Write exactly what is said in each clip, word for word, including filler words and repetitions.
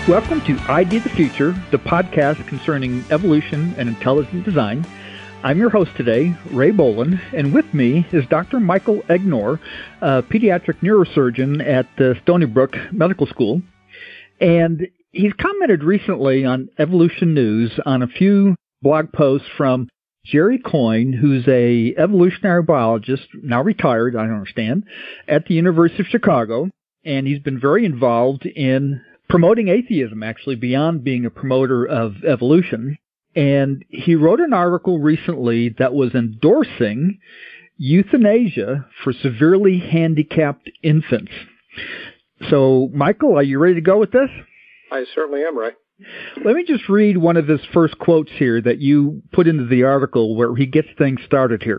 Welcome to Idea the Future, the podcast concerning evolution and intelligent design. I'm your host today, Ray Boland, and with me is Doctor Michael Egnor, a pediatric neurosurgeon at uh, Stony Brook Medical School. And he's commented recently on Evolution News on a few blog posts from Jerry Coyne, who's a evolutionary biologist, now retired, I understand, at the University of Chicago. And he's been very involved in promoting atheism, actually, beyond being a promoter of evolution. And he wrote an article recently that was endorsing euthanasia for severely handicapped infants. So, Michael, are you ready to go with this? I certainly am, Ray. Let me just read one of his first quotes here that you put into the article where he gets things started here.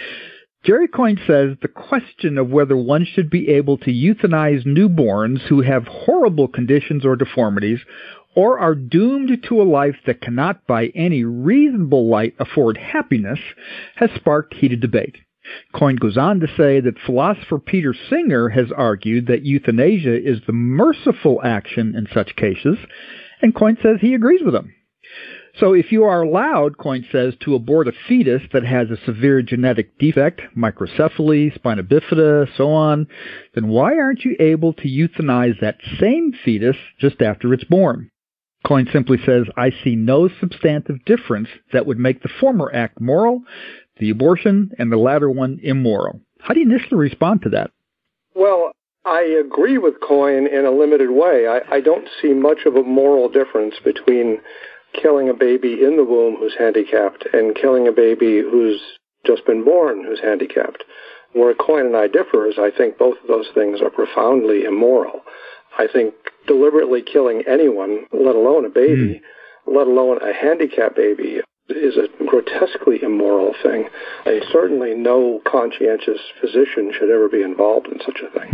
Jerry Coyne says the question of whether one should be able to euthanize newborns who have horrible conditions or deformities or are doomed to a life that cannot by any reasonable light afford happiness has sparked heated debate. Coyne goes on to say that philosopher Peter Singer has argued that euthanasia is the merciful action in such cases, and Coyne says he agrees with him. So if you are allowed, Coyne says, to abort a fetus that has a severe genetic defect, microcephaly, spina bifida, so on, then why aren't you able to euthanize that same fetus just after it's born? Coyne simply says, I see no substantive difference that would make the former act moral, the abortion, and the latter one immoral. How do you initially respond to that? Well, I agree with Coyne in a limited way. I, I don't see much of a moral difference between killing a baby in the womb who's handicapped and killing a baby who's just been born who's handicapped. Where Coyne and I differ is I think both of those things are profoundly immoral. I think deliberately killing anyone, let alone a baby, mm. let alone a handicapped baby, is a grotesquely immoral thing. And certainly no conscientious physician should ever be involved in such a thing.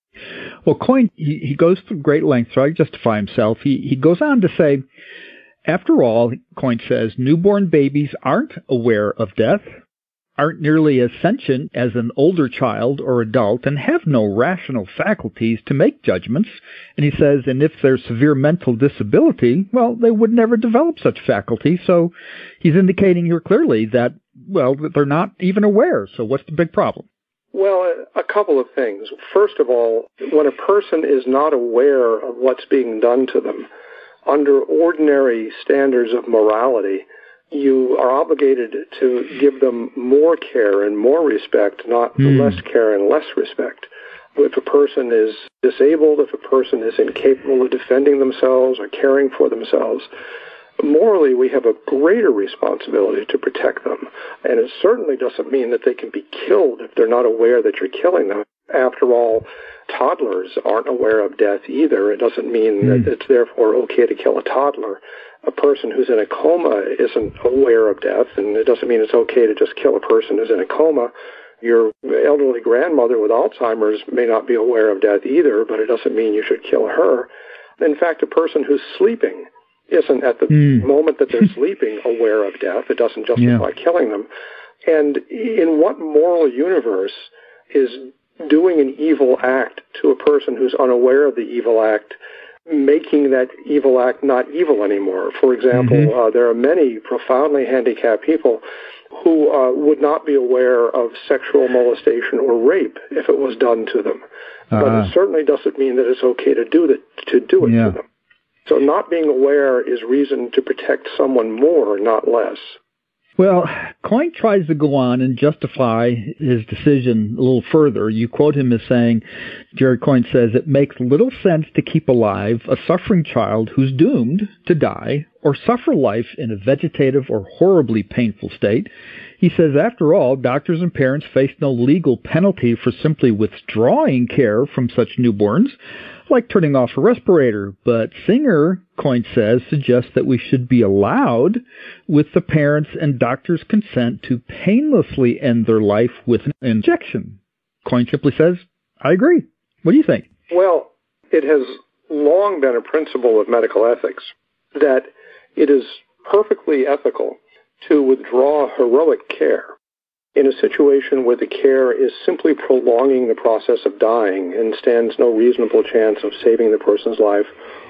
Mm. Well, Coyne, he, he goes through great lengths to justify himself. He, he goes on to say, after all, Coyne says, newborn babies aren't aware of death, aren't nearly as sentient as an older child or adult, and have no rational faculties to make judgments. And he says, and if there's severe mental disability, well, they would never develop such faculties. So he's indicating here clearly that, well, that they're not even aware. So what's the big problem? Well, a couple of things. First of all, when a person is not aware of what's being done to them, under ordinary standards of morality, you are obligated to give them more care and more respect, not mm. less care and less respect. If a person is disabled, if a person is incapable of defending themselves or caring for themselves, morally we have a greater responsibility to protect them. And it certainly doesn't mean that they can be killed if they're not aware that you're killing them. After all, toddlers aren't aware of death either. It doesn't mean mm. that it's therefore okay to kill a toddler. A person who's in a coma isn't aware of death, and it doesn't mean it's okay to just kill a person who's in a coma. Your elderly grandmother with Alzheimer's may not be aware of death either, but it doesn't mean you should kill her. In fact, a person who's sleeping isn't at the mm. moment that they're sleeping aware of death. It doesn't justify yeah. killing them. And in what moral universe is doing an evil act to a person who's unaware of the evil act, making that evil act not evil anymore? For example, mm-hmm. uh, there are many profoundly handicapped people who uh, would not be aware of sexual molestation or rape if it was done to them. Uh-huh. But it certainly doesn't mean that it's okay to do that, to do it yeah. to them. So not being aware is reason to protect someone more, not less. Well, Coyne tries to go on and justify his decision a little further. You quote him as saying, Jerry Coyne says, it makes little sense to keep alive a suffering child who's doomed to die or suffer life in a vegetative or horribly painful state. He says, after all, doctors and parents face no legal penalty for simply withdrawing care from such newborns, like turning off a respirator. But Singer, Coyne says, suggests that we should be allowed, with the parents' and doctors' consent, to painlessly end their life with an injection. Coyne simply says, I agree. What do you think? Well, it has long been a principle of medical ethics that it is perfectly ethical to withdraw heroic care in a situation where the care is simply prolonging the process of dying and stands no reasonable chance of saving the person's life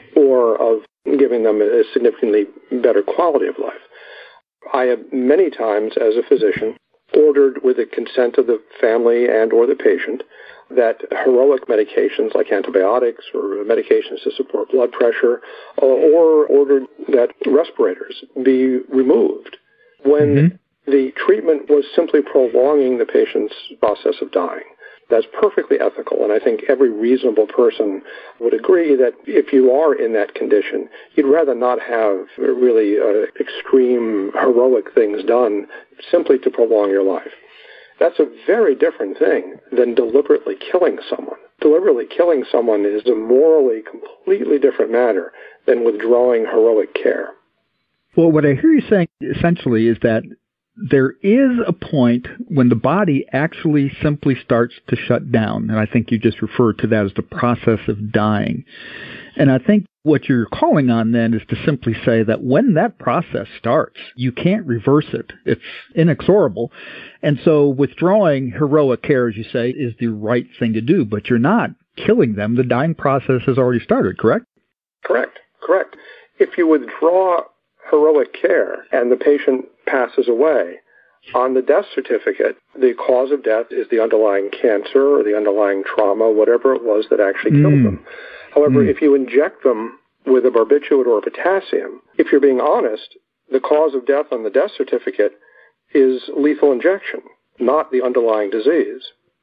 or of giving them a significantly better quality of life. I have many times, as a physician, ordered with the consent of the family and or the patient that heroic medications like antibiotics or medications to support blood pressure, or ordered that respirators be removed when mm-hmm. the treatment was simply prolonging the patient's process of dying. That's perfectly ethical, and I think every reasonable person would agree that if you are in that condition, you'd rather not have really uh, extreme, heroic things done simply to prolong your life. That's a very different thing than deliberately killing someone. Deliberately killing someone is a morally completely different matter than withdrawing heroic care. Well, what I hear you saying essentially is that there is a point when the body actually simply starts to shut down, and I think you just referred to that as the process of dying. And I think what you're calling on then is to simply say that when that process starts, you can't reverse it. It's inexorable. And so withdrawing heroic care, as you say, is the right thing to do, but you're not killing them. The dying process has already started, correct? Correct, correct. If you withdraw heroic care and the patient passes away, on the death certificate, the cause of death is the underlying cancer or the underlying trauma, whatever it was that actually mm. killed them. However, mm. if you inject them with a barbiturate or a potassium, if you're being honest, the cause of death on the death certificate is lethal injection, not the underlying disease.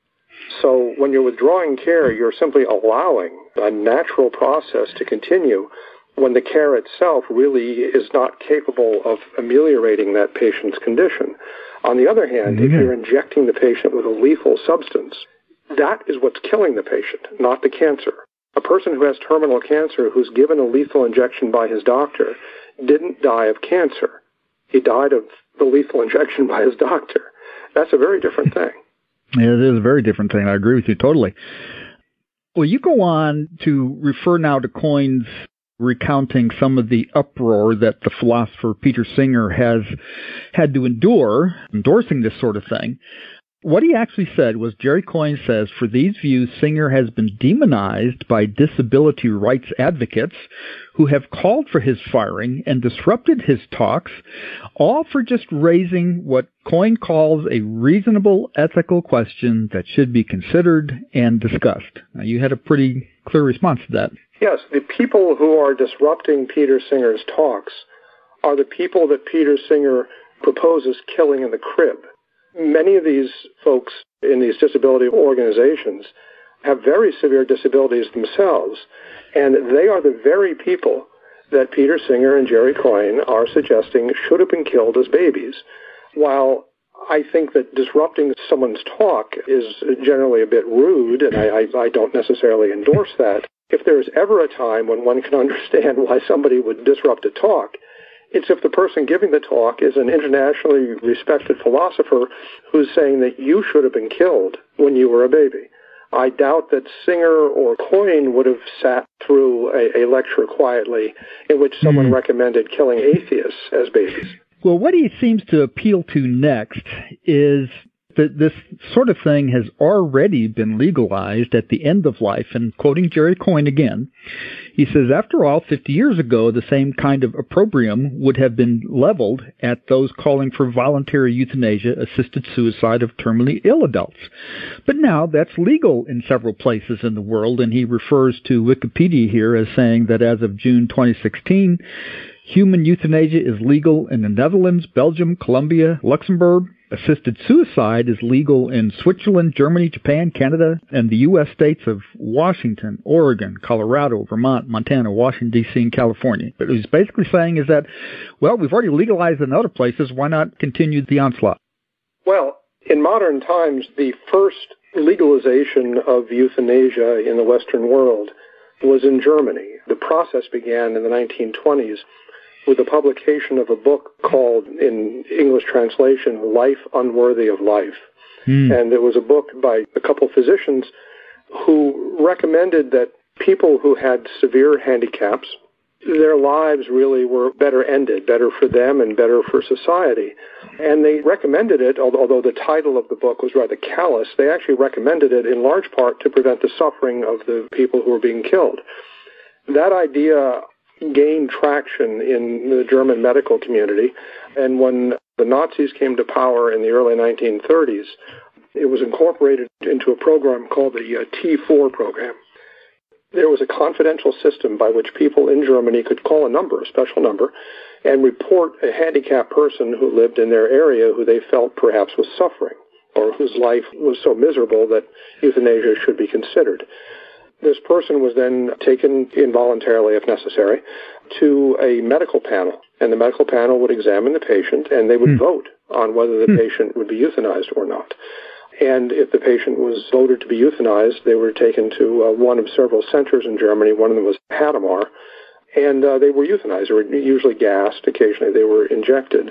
So when you're withdrawing care, you're simply allowing a natural process to continue when the care itself really is not capable of ameliorating that patient's condition. On the other hand, mm-hmm. if you're injecting the patient with a lethal substance, that is what's killing the patient, not the cancer. A person who has terminal cancer who's given a lethal injection by his doctor didn't die of cancer. He died of the lethal injection by his doctor. That's a very different thing. Yeah, it is a very different thing. I agree with you totally. Well, you go on to refer now to Coyne's recounting some of the uproar that the philosopher Peter Singer has had to endure, endorsing this sort of thing. What he actually said was, Jerry Coyne says, for these views, Singer has been demonized by disability rights advocates who have called for his firing and disrupted his talks, all for just raising what Coyne calls a reasonable ethical question that should be considered and discussed. Now, you had a pretty clear response to that. Yes, the people who are disrupting Peter Singer's talks are the people that Peter Singer proposes killing in the crib. Many of these folks in these disability organizations have very severe disabilities themselves, and they are the very people that Peter Singer and Jerry Coyne are suggesting should have been killed as babies. While I think that disrupting someone's talk is generally a bit rude, and I, I, I don't necessarily endorse that, if there is ever a time when one can understand why somebody would disrupt a talk, it's if the person giving the talk is an internationally respected philosopher who's saying that you should have been killed when you were a baby. I doubt that Singer or Coyne would have sat through a, a lecture quietly in which someone mm. recommended killing atheists as babies. Well, what he seems to appeal to next is that this sort of thing has already been legalized at the end of life. And quoting Jerry Coyne again, he says, after all, fifty years ago, the same kind of opprobrium would have been leveled at those calling for voluntary euthanasia, assisted suicide of terminally ill adults. But now that's legal in several places in the world, and he refers to Wikipedia here as saying that as of June twenty sixteen, human euthanasia is legal in the Netherlands, Belgium, Colombia, Luxembourg. Assisted suicide is legal in Switzerland, Germany, Japan, Canada, and the U S states of Washington, Oregon, Colorado, Vermont, Montana, Washington, D C, and California. But what he's basically saying is that, well, we've already legalized it in other places. Why not continue the onslaught? Well, in modern times, the first legalization of euthanasia in the Western world was in Germany. The process began in the nineteen twenties with the publication of a book called, in English translation, Life Unworthy of Life. Mm. And it was a book by a couple physicians who recommended that people who had severe handicaps, their lives really were better ended, better for them and better for society. And they recommended it, although the title of the book was rather callous, they actually recommended it in large part to prevent the suffering of the people who were being killed. That idea gained traction in the German medical community, and when the Nazis came to power in the early nineteen thirties, it was incorporated into a program called the uh, T four program. There was a confidential system by which people in Germany could call a number, a special number, and report a handicapped person who lived in their area who they felt perhaps was suffering or whose life was so miserable that euthanasia should be considered. This person was then taken involuntarily, if necessary, to a medical panel, and the medical panel would examine the patient, and they would hmm. vote on whether the hmm. patient would be euthanized or not. And if the patient was voted to be euthanized, they were taken to uh, one of several centers in Germany. One of them was Hadamar, and uh, they were euthanized. They were usually gassed. Occasionally they were injected.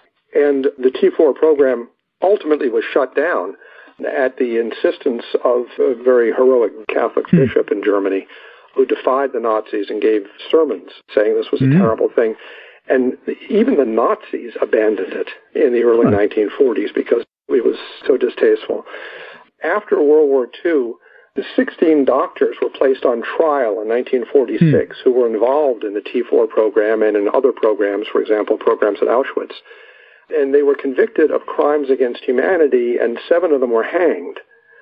And the T four program ultimately was shut down at the insistence of a very heroic Catholic mm. bishop in Germany who defied the Nazis and gave sermons saying this was a mm. terrible thing. And even the Nazis abandoned it in the early huh. nineteen forties because it was so distasteful. After World War Two, sixteen doctors were placed on trial in nineteen forty-six mm. who were involved in the T four program and in other programs, for example, programs at Auschwitz. And they were convicted of crimes against humanity, and seven of them were hanged.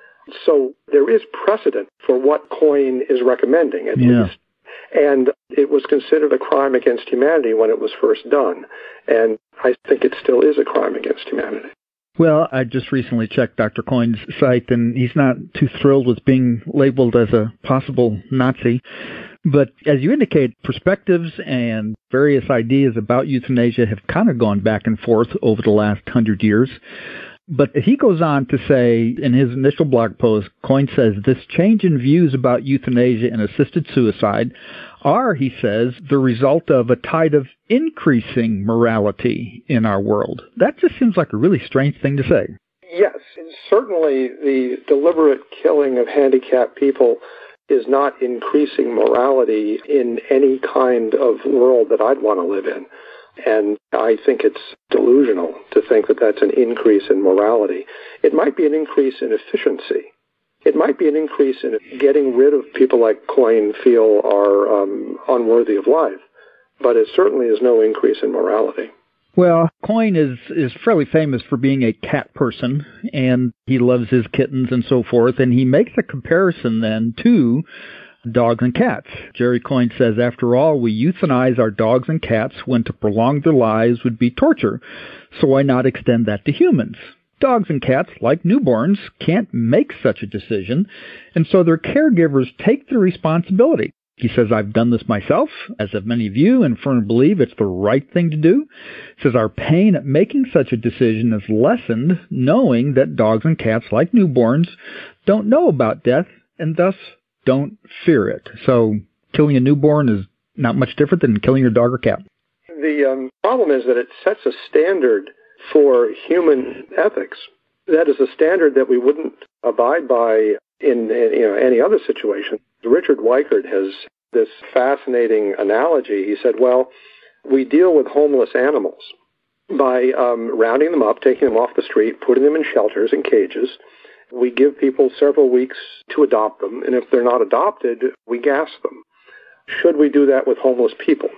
So there is precedent for what Coyne is recommending, at yeah. least. And it was considered a crime against humanity when it was first done. And I think it still is a crime against humanity. Well, I just recently checked Doctor Coyne's site, and he's not too thrilled with being labeled as a possible Nazi. But as you indicate, perspectives and various ideas about euthanasia have kind of gone back and forth over the last hundred years. But he goes on to say in his initial blog post, Coyne says, this change in views about euthanasia and assisted suicide are, he says, the result of a tide of increasing morality in our world. That just seems like a really strange thing to say. Yes, certainly the deliberate killing of handicapped people is not increasing morality in any kind of world that I'd want to live in. And I think it's delusional to think that that's an increase in morality. It might be an increase in efficiency. It might be an increase in getting rid of people like Coyne feel are um, unworthy of life. But it certainly is no increase in morality. Well, Coyne is, is fairly famous for being a cat person, and he loves his kittens and so forth, and he makes a comparison then to dogs and cats. Jerry Coyne says, after all, we euthanize our dogs and cats when to prolong their lives would be torture, so why not extend that to humans? Dogs and cats, like newborns, can't make such a decision, and so their caregivers take the responsibility. He says, I've done this myself, as have many of you, and firmly believe it's the right thing to do. He says, our pain at making such a decision is lessened knowing that dogs and cats, like newborns, don't know about death and thus don't fear it. So killing a newborn is not much different than killing your dog or cat. The um, problem is that it sets a standard for human ethics. That is a standard that we wouldn't abide by in, in you know, any other situation. Richard Weikart has this fascinating analogy. He said, well, we deal with homeless animals by um, rounding them up, taking them off the street, putting them in shelters and cages. We give people several weeks to adopt them, and if they're not adopted, we gas them. Should we do that with homeless people?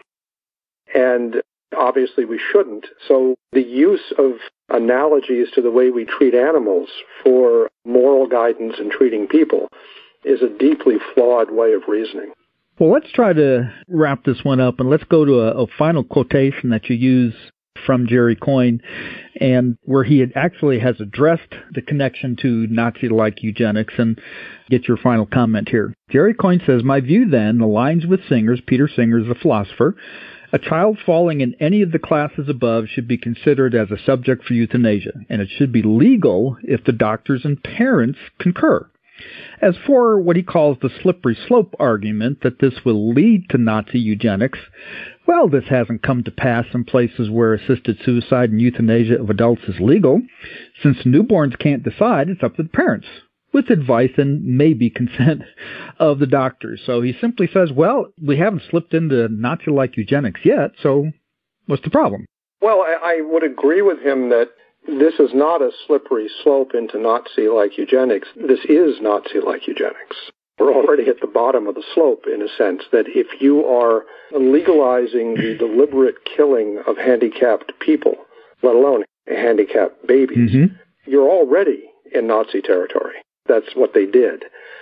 And obviously we shouldn't. So the use of analogies to the way we treat animals for moral guidance in treating people is a deeply flawed way of reasoning. Well, let's try to wrap this one up, and let's go to a, a final quotation that you use from Jerry Coyne, and where he had actually has addressed the connection to Nazi-like eugenics, and get your final comment here. Jerry Coyne says, my view then aligns with Singer's, Peter Singer's, the philosopher. A child falling in any of the classes above should be considered as a subject for euthanasia, and it should be legal if the doctors and parents concur. As for what he calls the slippery slope argument that this will lead to Nazi eugenics, well, this hasn't come to pass in places where assisted suicide and euthanasia of adults is legal. Since newborns can't decide, it's up to the parents, with advice and maybe consent of the doctors. So he simply says, well, we haven't slipped into Nazi-like eugenics yet, so what's the problem? Well, I, I would agree with him that this is not a slippery slope into Nazi-like eugenics. This is Nazi-like eugenics. we're already at the bottom of the slope, in a sense, that if you are legalizing the deliberate killing of handicapped people, let alone handicapped babies, mm-hmm. you're already in Nazi territory. That's what they did.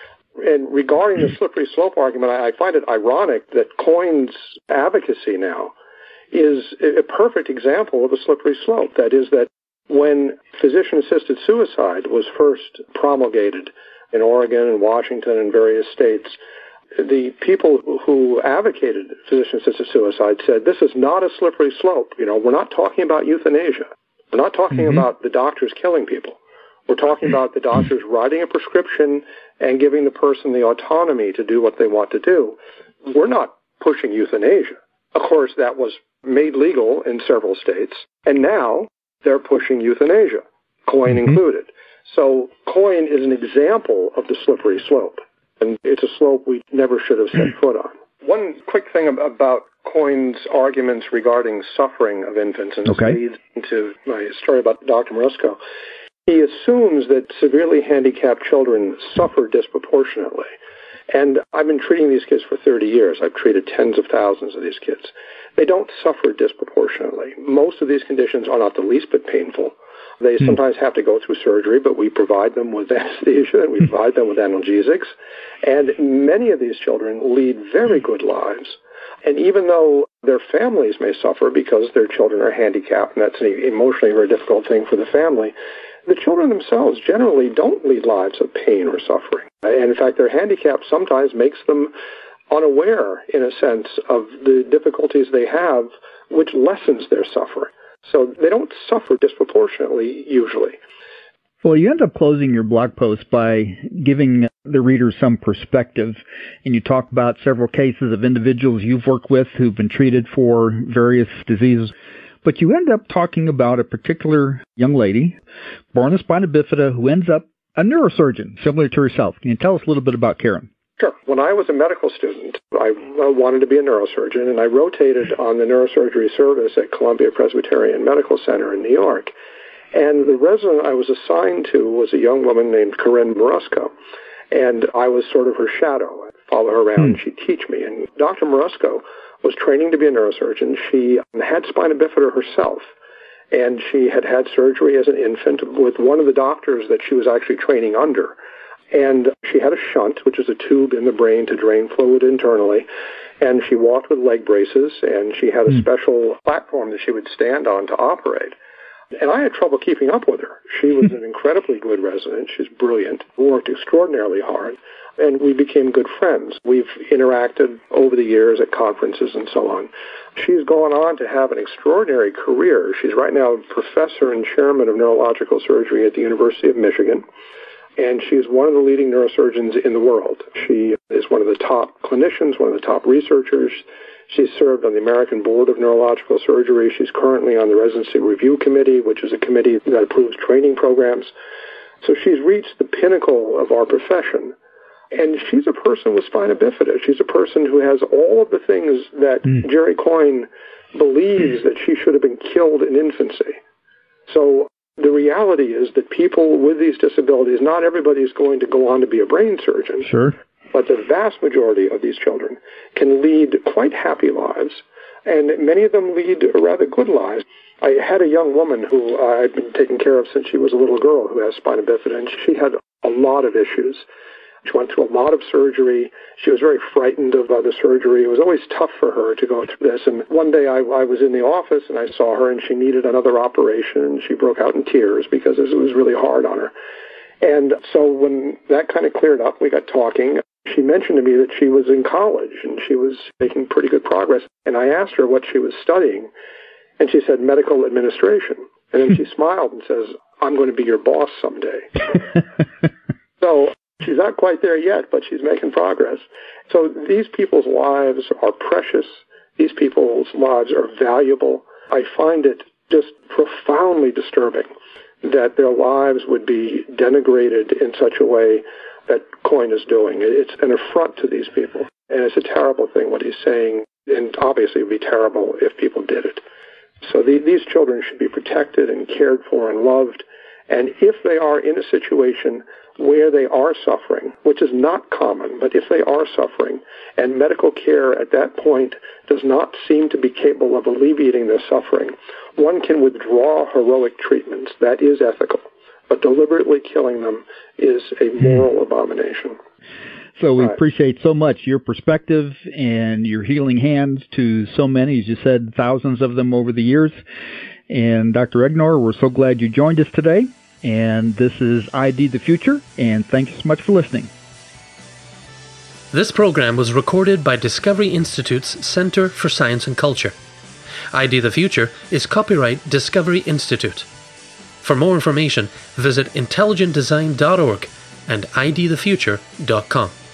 And regarding the slippery slope argument, I find it ironic that Coyne's advocacy now is a perfect example of a slippery slope. That is that when physician-assisted suicide was first promulgated in Oregon and Washington and various states, the people who advocated physician-assisted suicide said, this is not a slippery slope. You know, we're not talking about euthanasia. We're not talking mm-hmm. about the doctors killing people. We're talking about the doctors writing a prescription and giving the person the autonomy to do what they want to do. We're not pushing euthanasia. Of course, that was made legal in several states, and now they're pushing euthanasia, Coyne mm-hmm. included. So Coyne is an example of the slippery slope, and it's a slope we never should have set foot on. One quick thing about Coyne's arguments regarding suffering of infants, and this okay. leads into my story about Doctor Marusco. He assumes that severely handicapped children suffer disproportionately. And I've been treating these kids for thirty years. I've treated tens of thousands of these kids. They don't suffer disproportionately. Most of these conditions are not the least bit painful. They mm. sometimes have to go through surgery, but we provide them with anesthesia and we provide them with analgesics. And many of these children lead very good lives. And even though their families may suffer because their children are handicapped, and that's an emotionally very difficult thing for the family, the children themselves generally don't lead lives of pain or suffering. And in fact, their handicap sometimes makes them unaware, in a sense, of the difficulties they have, which lessens their suffering. So they don't suffer disproportionately, usually. Well, you end up closing your blog post by giving the reader some perspective, and you talk about several cases of individuals you've worked with who've been treated for various diseases. But you end up talking about a particular young lady, born with spina bifida, who ends up a neurosurgeon, similar to herself. Can you tell us a little bit about Karen? Sure. When I was a medical student, I wanted to be a neurosurgeon, and I rotated on the neurosurgery service at Columbia Presbyterian Medical Center in New York. And the resident I was assigned to was a young woman named Corinne Marusco, and I was sort of her shadow. I'd follow her around, and she'd teach me. And Doctor Marusco was training to be a neurosurgeon. She had spina bifida herself, and she had had surgery as an infant with one of the doctors that she was actually training under. And she had a shunt, which is a tube in the brain to drain fluid internally, and she walked with leg braces, and she had a mm. special platform that she would stand on to operate. And I had trouble keeping up with her. She was an incredibly good resident. She's brilliant, worked extraordinarily hard, and we became good friends. We've interacted over the years at conferences and so on. She's gone on to have an extraordinary career. She's right now professor and chairman of neurological surgery at the University of Michigan, and she's one of the leading neurosurgeons in the world. She is one of the top clinicians, one of the top researchers. She's served on the American Board of Neurological Surgery. She's currently on the Residency Review Committee, which is a committee that approves training programs. So she's reached the pinnacle of our profession. And she's a person with spina bifida. She's a person who has all of the things that mm. Jerry Coyne believes that she should have been killed in infancy. So the reality is that people with these disabilities, not everybody is going to go on to be a brain surgeon. Sure. But the vast majority of these children can lead quite happy lives, and many of them lead rather good lives. I had a young woman who I'd been taking care of since she was a little girl who has spina bifida, and she had a lot of issues. She went through a lot of surgery. She was very frightened of uh, the surgery. It was always tough for her to go through this. And one day I, I was in the office and I saw her, and she needed another operation, and she broke out in tears because it was really hard on her. And so when that kind of cleared up, we got talking. She mentioned to me that she was in college and she was making pretty good progress. And I asked her what she was studying, and she said medical administration. And then she smiled and says, I'm going to be your boss someday. So she's not quite there yet, but she's making progress. So these people's lives are precious. These people's lives are valuable. I find it just profoundly disturbing that their lives would be denigrated in such a way that Coyne is doing. It's an affront to these people, and it's a terrible thing what he's saying, and obviously it would be terrible if people did it. So the, these children should be protected and cared for and loved, And if they are in a situation where they are suffering, which is not common, but if they are suffering, and medical care at that point does not seem to be capable of alleviating their suffering, one can withdraw heroic treatments. That is ethical. But deliberately killing them is a moral abomination. So we right. appreciate so much your perspective and your healing hands to so many, as you said, thousands of them over the years. And Doctor Egnor, we're so glad you joined us today. And this is I D the Future, and thanks so much for listening. This program was recorded by Discovery Institute's Center for Science and Culture. I D the Future is copyright Discovery Institute. For more information, visit intelligent design dot org and I D the future dot com.